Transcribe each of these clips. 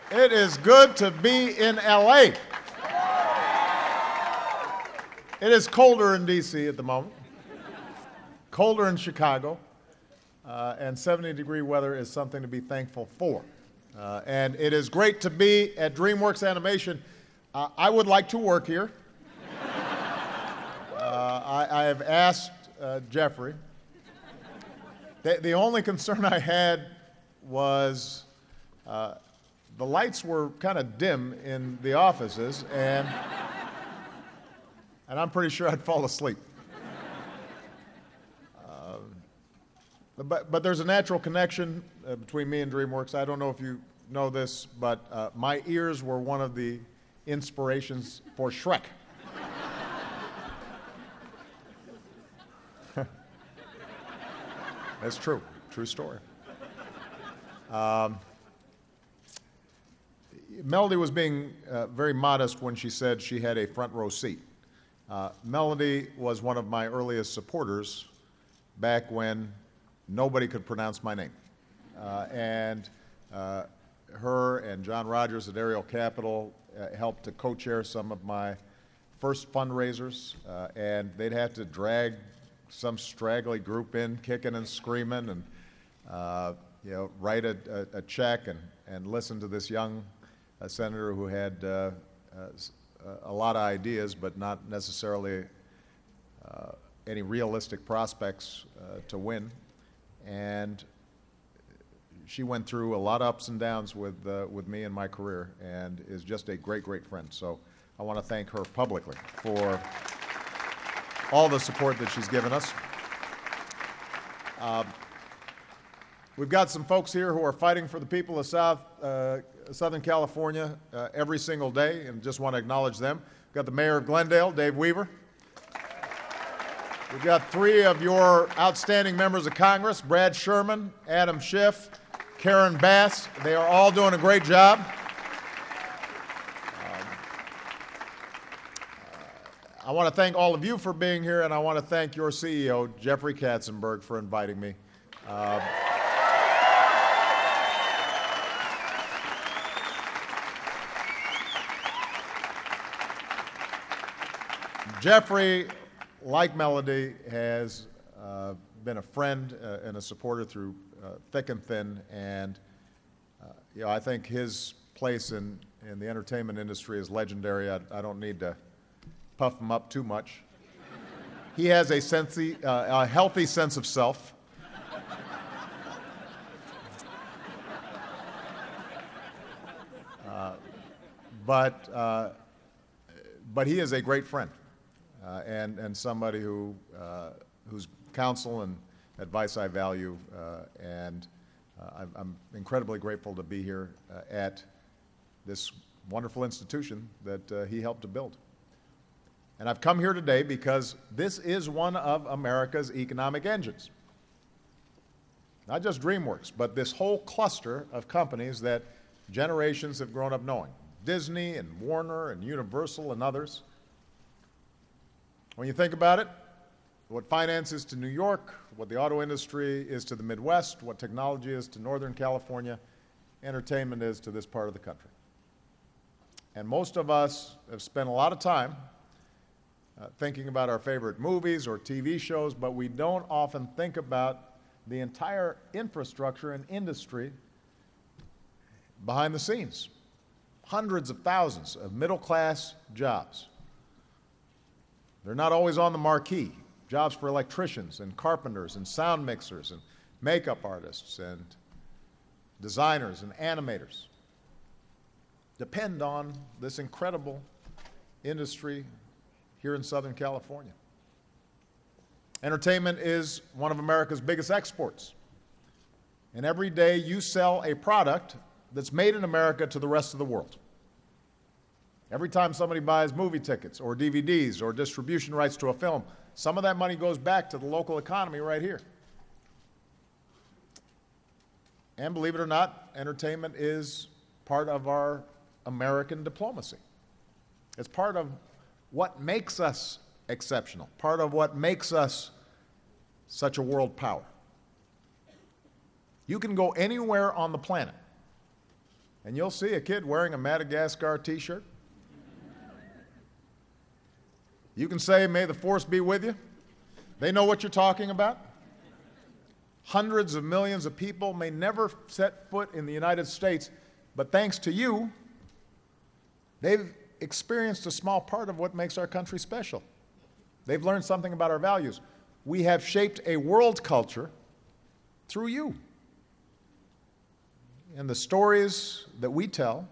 It is good to be in LA. It is colder in D.C. at the moment, colder in Chicago, and 70-degree weather is something to be thankful for. And it is great to be at DreamWorks Animation. I would like to work here. I have asked Jeffrey. The only concern I had was the lights were kind of dim in the offices, and I'm pretty sure I'd fall asleep. But there's a natural connection between me and DreamWorks. I don't know if you know this, but my ears were one of the inspirations for Shrek. That's true. True story. Melody was being very modest when she said she had a front row seat. Melody was one of my earliest supporters back when nobody could pronounce my name. And her and John Rogers at Ariel Capital helped to co-chair some of my first fundraisers, and they'd have to drag some straggly group in, kicking and screaming, and write a check and listen to this young senator who had a lot of ideas, but not necessarily any realistic prospects to win. And she went through a lot of ups and downs with me in my career, and is just a great, great friend. So I want to thank her publicly for all the support that she's given us. We've got some folks here who are fighting for the people of Southern California every single day, and just want to acknowledge them. We've got the mayor of Glendale, Dave Weaver. We've got three of your outstanding members of Congress, Brad Sherman, Adam Schiff, Karen Bass. They are all doing a great job. I want to thank all of you for being here, and I want to thank your CEO, Jeffrey Katzenberg, for inviting me. Jeffrey, like Melody, has been a friend and a supporter through thick and thin, and I think his place in the entertainment industry is legendary. I don't need to puff him up too much. He has a healthy sense of self. But he is a great friend and somebody whose counsel and advice I value, and I'm incredibly grateful to be here at this wonderful institution that he helped to build. And I've come here today because this is one of America's economic engines. Not just DreamWorks, but this whole cluster of companies that generations have grown up knowing. Disney and Warner and Universal and others. When you think about it, what finance is to New York, what the auto industry is to the Midwest, what technology is to Northern California, entertainment is to this part of the country. And most of us have spent a lot of time thinking about our favorite movies or TV shows, but we don't often think about the entire infrastructure and industry behind the scenes. Hundreds of thousands of middle-class jobs. They're not always on the marquee. Jobs for electricians and carpenters and sound mixers and makeup artists and designers and animators depend on this incredible industry here in Southern California. Entertainment is one of America's biggest exports. And every day you sell a product that's made in America to the rest of the world. Every time somebody buys movie tickets or DVDs or distribution rights to a film, some of that money goes back to the local economy right here. And believe it or not, entertainment is part of our American diplomacy. It's part of what makes us exceptional, part of what makes us such a world power. You can go anywhere on the planet and you'll see a kid wearing a Madagascar t-shirt. You can say, "May the force be with you." They know what you're talking about. Hundreds of millions of people may never set foot in the United States, but thanks to you, they've experienced a small part of what makes our country special. They've learned something about our values. We have shaped a world culture through you. And the stories that we tell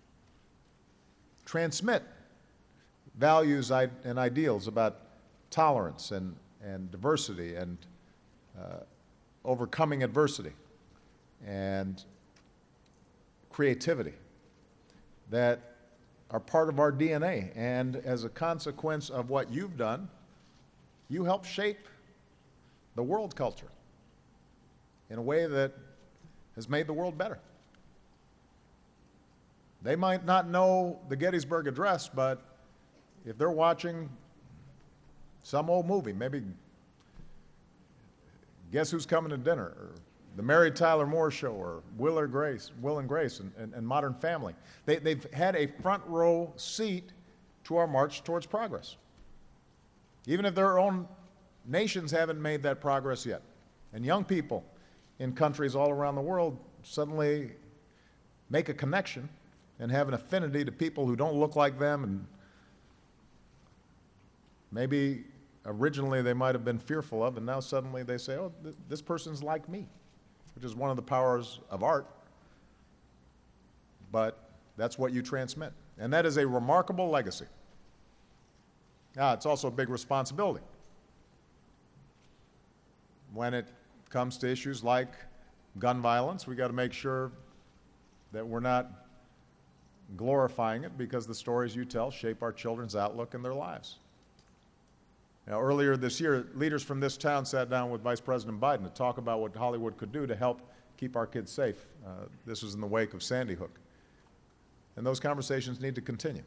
transmit values and ideals about tolerance and diversity and overcoming adversity and creativity that are part of our DNA. And as a consequence of what you've done, you help shape the world culture in a way that has made the world better. They might not know the Gettysburg Address, but if they're watching some old movie, maybe Guess Who's Coming to Dinner, or The Mary Tyler Moore Show, or Will and Grace, and Modern Family, they've had a front row seat to our march towards progress, even if their own nations haven't made that progress yet. And young people in countries all around the world suddenly make a connection and have an affinity to people who don't look like them, and maybe originally they might have been fearful of, and now suddenly they say, "Oh, this person's like me," which is one of the powers of art. But that's what you transmit. And that is a remarkable legacy. Now, it's also a big responsibility when it comes to issues like gun violence. We've got to make sure that we're not glorifying it, because the stories you tell shape our children's outlook and their lives. Now, earlier this year, leaders from this town sat down with Vice President Biden to talk about what Hollywood could do to help keep our kids safe. This was in the wake of Sandy Hook. And those conversations need to continue.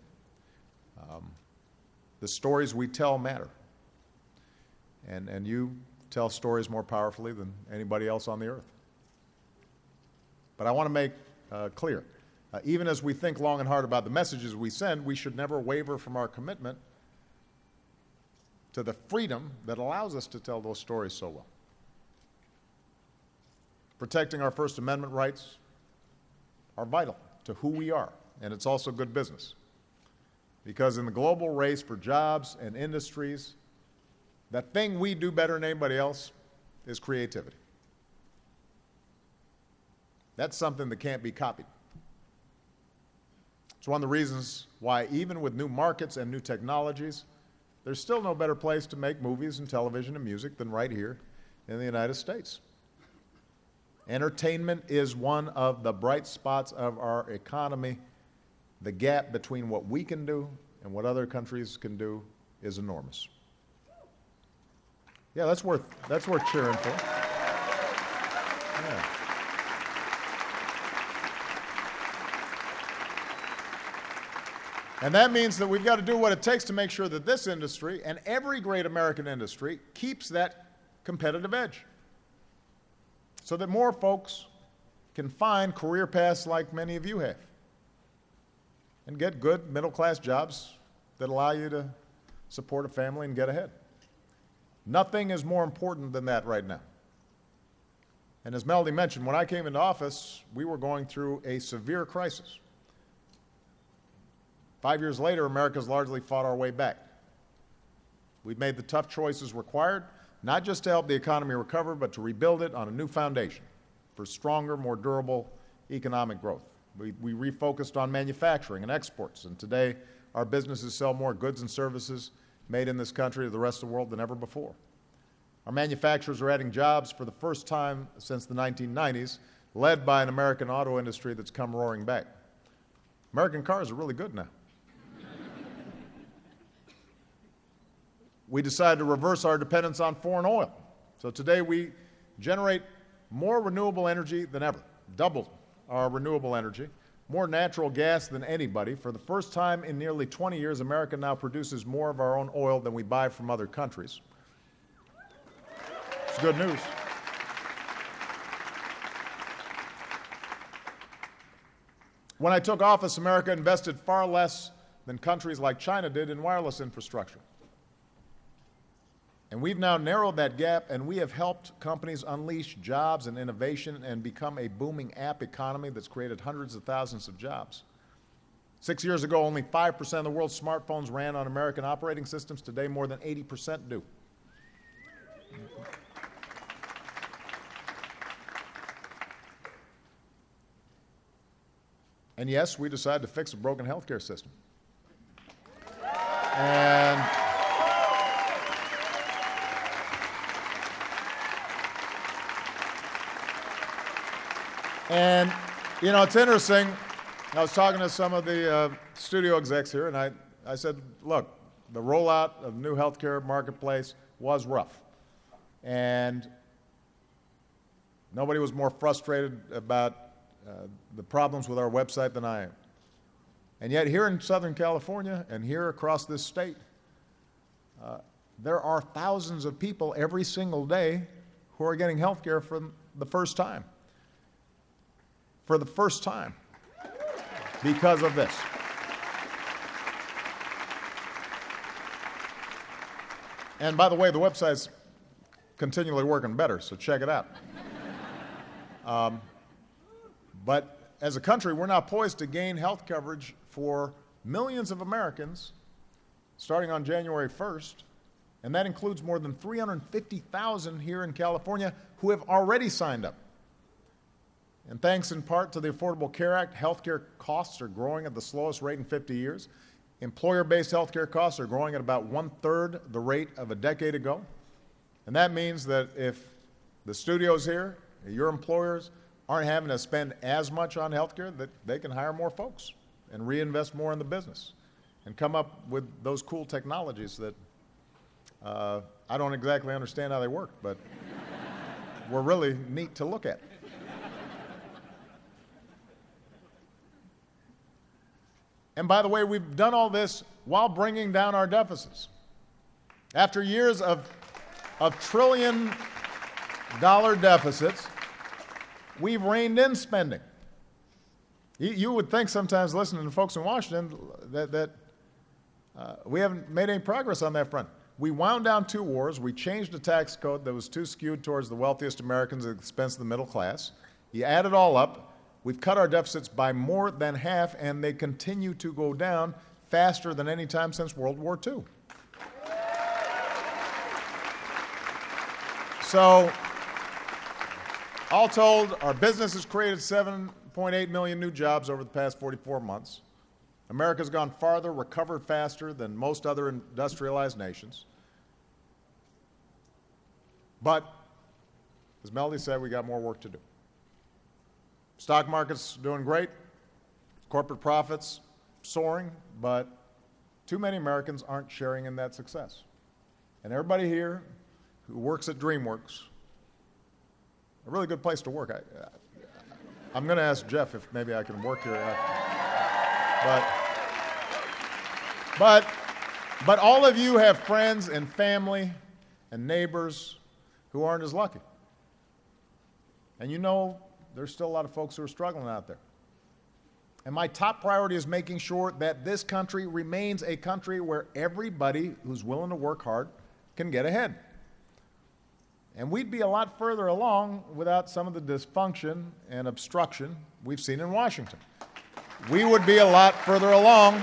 The stories we tell matter. And you tell stories more powerfully than anybody else on the earth. But I want to make clear, even as we think long and hard about the messages we send, we should never waver from our commitment to the freedom that allows us to tell those stories so well. Protecting our First Amendment rights are vital to who we are, and it's also good business. Because in the global race for jobs and industries, the thing we do better than anybody else is creativity. That's something that can't be copied. It's one of the reasons why, even with new markets and new technologies, there's still no better place to make movies and television and music than right here in the United States. Entertainment is one of the bright spots of our economy. The gap between what we can do and what other countries can do is enormous. Yeah, that's worth cheering for. Yeah. And that means that we've got to do what it takes to make sure that this industry and every great American industry keeps that competitive edge, so that more folks can find career paths like many of you have and get good middle-class jobs that allow you to support a family and get ahead. Nothing is more important than that right now. And as Melody mentioned, when I came into office, we were going through a severe crisis. 5 years later, America's largely fought our way back. We've made the tough choices required, not just to help the economy recover, but to rebuild it on a new foundation for stronger, more durable economic growth. We refocused on manufacturing and exports, and today our businesses sell more goods and services made in this country to the rest of the world than ever before. Our manufacturers are adding jobs for the first time since the 1990s, led by an American auto industry that's come roaring back. American cars are really good now. We decided to reverse our dependence on foreign oil. So today we generate more renewable energy than ever, doubled our renewable energy, more natural gas than anybody. For the first time in nearly 20 years, America now produces more of our own oil than we buy from other countries. It's good news. When I took office, America invested far less than countries like China did in wireless infrastructure. And we've now narrowed that gap, and we have helped companies unleash jobs and innovation and become a booming app economy that's created hundreds of thousands of jobs. 6 years ago, only 5% of the world's smartphones ran on American operating systems. Today, more than 80% do. And yes, we decided to fix a broken healthcare system. And, you know, it's interesting. I was talking to some of the studio execs here, and I said, look, the rollout of the new healthcare marketplace was rough. And nobody was more frustrated about the problems with our website than I am. And yet here in Southern California and here across this state, there are thousands of people every single day who are getting health care for the first time. For the first time, because of this. And by the way, the website's continually working better, so check it out. But as a country, we're now poised to gain health coverage for millions of Americans starting on January 1st, and that includes more than 350,000 here in California who have already signed up. And thanks in part to the Affordable Care Act, healthcare costs are growing at the slowest rate in 50 years. Employer-based healthcare costs are growing at about 1/3 the rate of a decade ago. And that means that if the studios here, your employers, aren't having to spend as much on healthcare, that they can hire more folks and reinvest more in the business and come up with those cool technologies that I don't exactly understand how they work, but were really neat to look at. And by the way, we've done all this while bringing down our deficits. After years of trillion-dollar deficits, we've reined in spending. You would think sometimes, listening to folks in Washington, that we haven't made any progress on that front. We wound down 2 wars. We changed the tax code that was too skewed towards the wealthiest Americans at the expense of the middle class. You add it all up, we've cut our deficits by more than half, and they continue to go down faster than any time since World War II. So, all told, our business has created 7.8 million new jobs over the past 44 months. America's gone farther, recovered faster than most other industrialized nations. But, as Melody said, we got more work to do. Stock market's doing great, corporate profits soaring, but too many Americans aren't sharing in that success. And everybody here who works at DreamWorks, a really good place to work. I'm going to ask Jeff if maybe I can work here after. But all of you have friends and family and neighbors who aren't as lucky. And you know there's still a lot of folks who are struggling out there. And my top priority is making sure that this country remains a country where everybody who's willing to work hard can get ahead. And we'd be a lot further along without some of the dysfunction and obstruction we've seen in Washington. We would be a lot further along.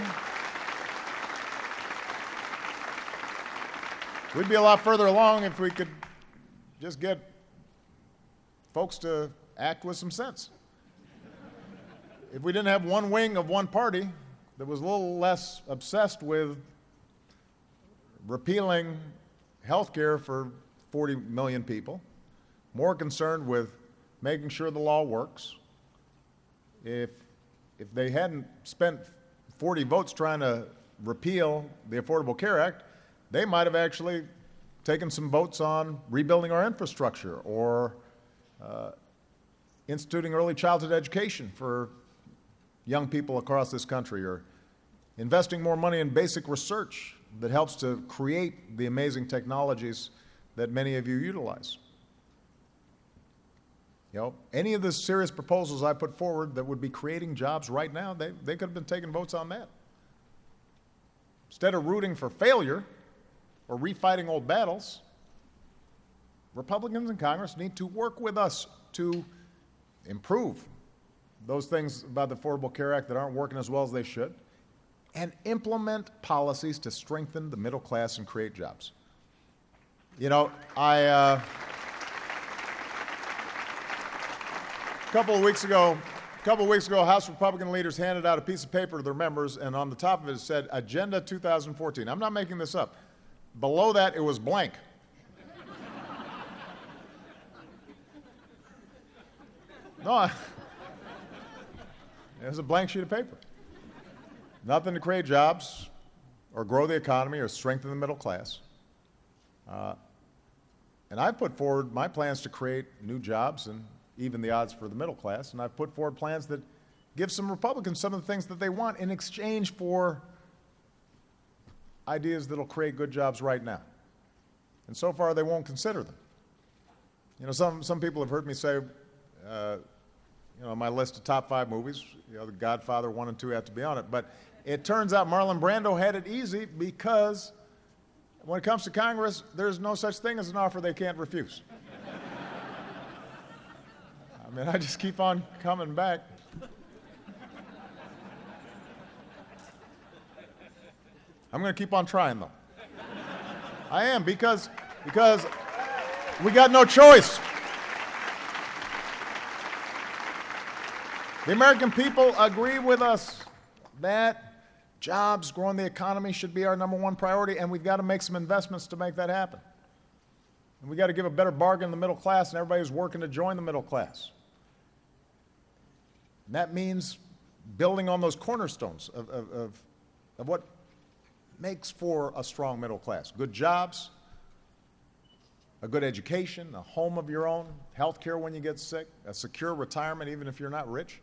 We'd be a lot further along if we could just get folks to act with some sense. If we didn't have one wing of one party that was a little less obsessed with repealing health care for 40 million people, more concerned with making sure the law works. If they hadn't spent 40 votes trying to repeal the Affordable Care Act, they might have actually taken some votes on rebuilding our infrastructure or instituting early childhood education for young people across this country, or investing more money in basic research that helps to create the amazing technologies that many of you utilize. Any of the serious proposals I put forward that would be creating jobs right now, they could have been taking votes on that. Instead of rooting for failure or refighting old battles, Republicans in Congress need to work with us to improve those things about the Affordable Care Act that aren't working as well as they should, and implement policies to strengthen the middle class and create jobs. A couple of weeks ago, House Republican leaders handed out a piece of paper to their members, and on the top of it said, Agenda 2014. I'm not making this up. Below that, it was blank. No, it was a blank sheet of paper. Nothing to create jobs or grow the economy or strengthen the middle class. And I put forward my plans to create new jobs and even the odds for the middle class, and I've put forward plans that give some Republicans some of the things that they want in exchange for ideas that will create good jobs right now. And so far, they won't consider them. Some people have heard me say, my list of top 5 movies, The Godfather 1 and 2 have to be on it. But it turns out Marlon Brando had it easy because when it comes to Congress, there's no such thing as an offer they can't refuse. I just keep on coming back. I'm going to keep on trying, though. I am, because we got no choice. The American people agree with us that jobs, growing the economy should be our number one priority, and we've got to make some investments to make that happen. And we've got to give a better bargain to the middle class and everybody who's working to join the middle class. And that means building on those cornerstones of what makes for a strong middle class. Good jobs, a good education, a home of your own, health care when you get sick, a secure retirement even if you're not rich.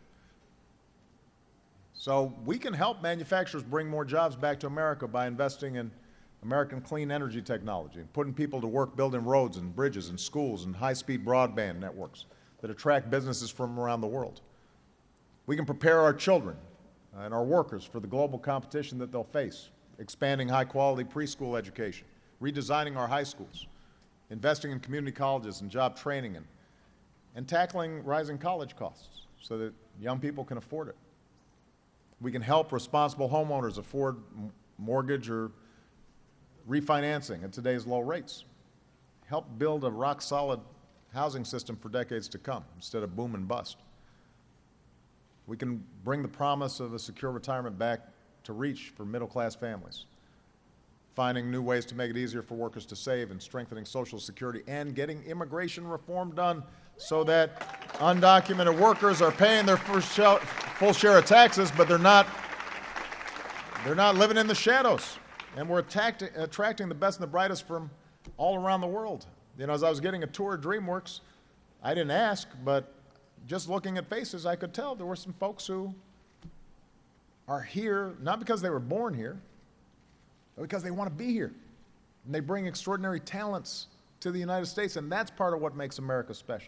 So we can help manufacturers bring more jobs back to America by investing in American clean energy technology and putting people to work building roads and bridges and schools and high-speed broadband networks that attract businesses from around the world. We can prepare our children and our workers for the global competition that they'll face, expanding high-quality preschool education, redesigning our high schools, investing in community colleges and job training, and tackling rising college costs so that young people can afford it. We can help responsible homeowners afford mortgage or refinancing at today's low rates. Help build a rock-solid housing system for decades to come instead of boom and bust. We can bring the promise of a secure retirement back to reach for middle-class families, finding new ways to make it easier for workers to save and strengthening Social Security and getting immigration reform done so that undocumented workers are paying their full share of taxes, but they're not living in the shadows. And we're attracting the best and the brightest from all around the world. As I was getting a tour of DreamWorks, I didn't ask, but just looking at faces, I could tell there were some folks who are here, not because they were born here, but because they want to be here. And they bring extraordinary talents to the United States, and that's part of what makes America special.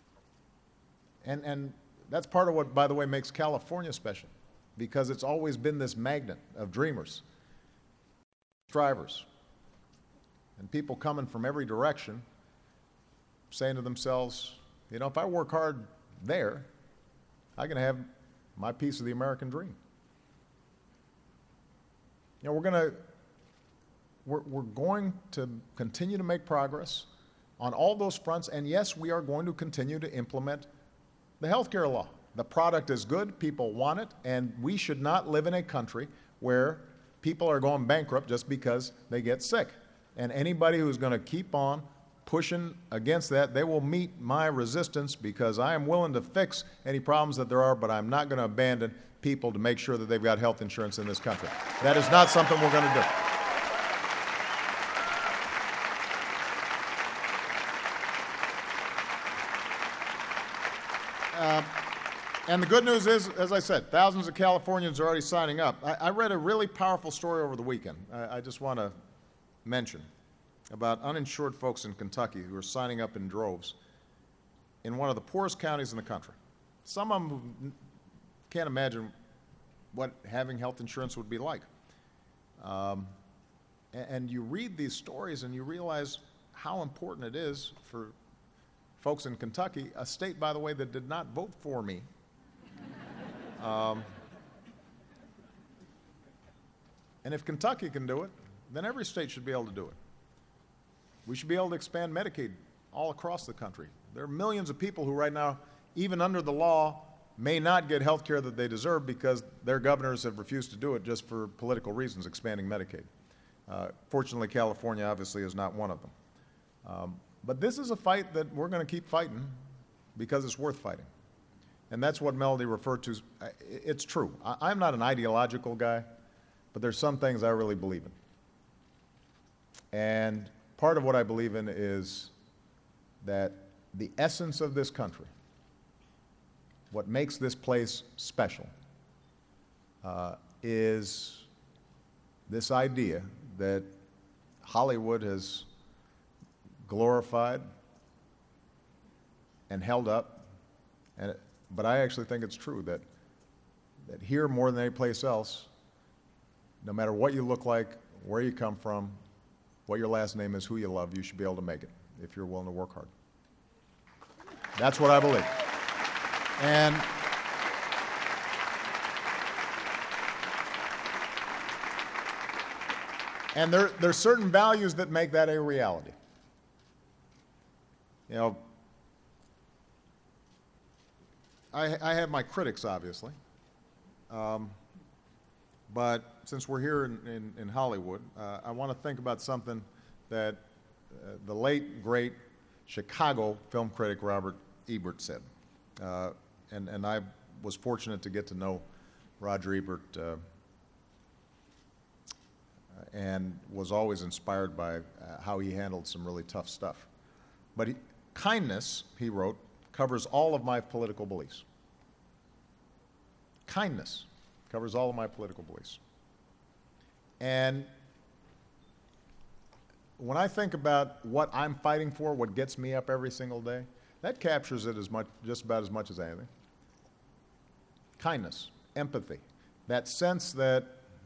And that's part of what, by the way, makes California special, because it's always been this magnet of dreamers, strivers, and people coming from every direction saying to themselves, if I work hard there, I can have my piece of the American dream. We're going to continue to make progress on all those fronts, and yes, we are going to continue to implement the health care law. The product is good, people want it, and we should not live in a country where people are going bankrupt just because they get sick. And anybody who's going to keep on pushing against that, they will meet my resistance, because I am willing to fix any problems that there are, but I'm not going to abandon people to make sure that they've got health insurance in this country. That is not something we're going to do. And the good news is, as I said, thousands of Californians are already signing up. I read a really powerful story over the weekend I just want to mention about uninsured folks in Kentucky who are signing up in droves. in one of the poorest counties in the country. Some of them who can't imagine what having health insurance would be like. And you read these stories and you realize how important it is for folks in Kentucky, a state, by the way, that did not vote for me. And if Kentucky can do it, then every state should be able to do it. We should be able to expand Medicaid all across the country. There are millions of people who right now, even under the law, may not get health care that they deserve because their governors have refused to do it just for political reasons, expanding Medicaid. Fortunately, California obviously is not one of them. But this is a fight that we're going to keep fighting because it's worth fighting. And that's what Melody referred to. It's true. I'm not an ideological guy, but there's some things I really believe in. And part of what I believe in is that the essence of this country, what makes this place special, is this idea that Hollywood has glorified and held up, but I actually think it's true that here more than any place else, no matter what you look like, where you come from, what your last name is, who you love, you should be able to make it if you're willing to work hard. That's what I believe. And there's certain values that make that a reality. You know, I have my critics, obviously. But since we're here in Hollywood, I want to think about something that the late, great Chicago film critic Robert Ebert said. And I was fortunate to get to know Roger Ebert and was always inspired by how he handled some really tough stuff. But kindness, he wrote, covers all of my political beliefs. Kindness covers all of my political beliefs. And when I think about what I'm fighting for, what gets me up every single day, that captures it just about as much as anything. Kindness, empathy, that sense that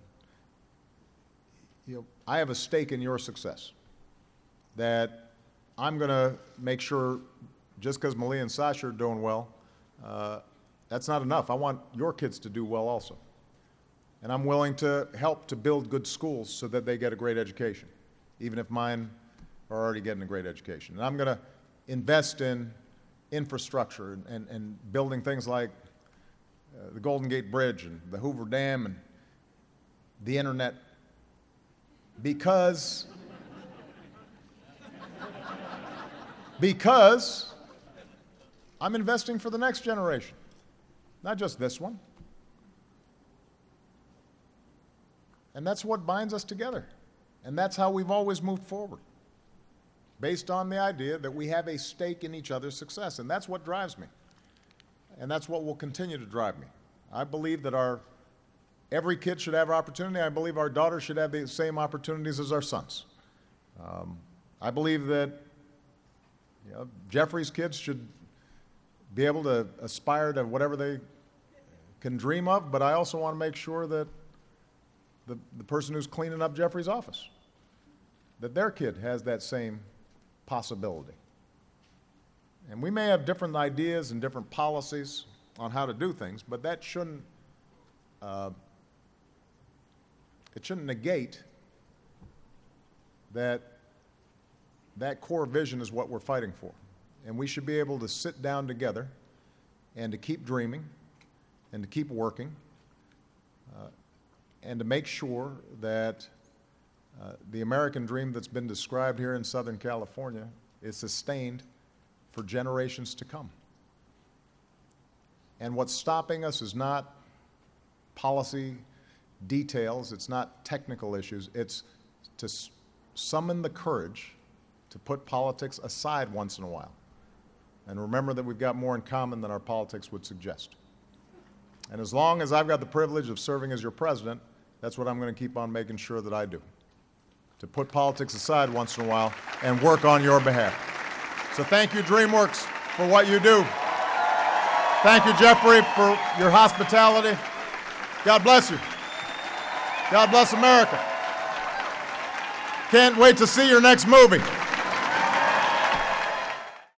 I have a stake in your success, that I'm going to make sure just because Malia and Sasha are doing well, that's not enough. I want your kids to do well also. And I'm willing to help to build good schools so that they get a great education, even if mine are already getting a great education. And I'm going to invest in infrastructure and building things like the Golden Gate Bridge and the Hoover Dam and the internet because I'm investing for the next generation, not just this one. And that's what binds us together. And that's how we've always moved forward, based on the idea that we have a stake in each other's success. And that's what drives me. And that's what will continue to drive me. I believe that every kid should have opportunity. I believe our daughters should have the same opportunities as our sons. I believe that Jeffrey's kids should be able to aspire to whatever they can dream of, but I also want to make sure that the person who's cleaning up Jeffrey's office, that their kid has that same possibility. And we may have different ideas and different policies on how to do things, but that shouldn't negate that core vision is what we're fighting for. And we should be able to sit down together and to keep dreaming and to keep working and to make sure that the American dream that's been described here in Southern California is sustained for generations to come. And what's stopping us is not policy details, it's not technical issues, it's to summon the courage to put politics aside once in a while and remember that we've got more in common than our politics would suggest. And as long as I've got the privilege of serving as your president, that's what I'm going to keep on making sure that I do, to put politics aside once in a while and work on your behalf. So thank you, DreamWorks. for what you do. Thank you, Jeffrey, for your hospitality. God bless you. God bless America. Can't wait to see your next movie.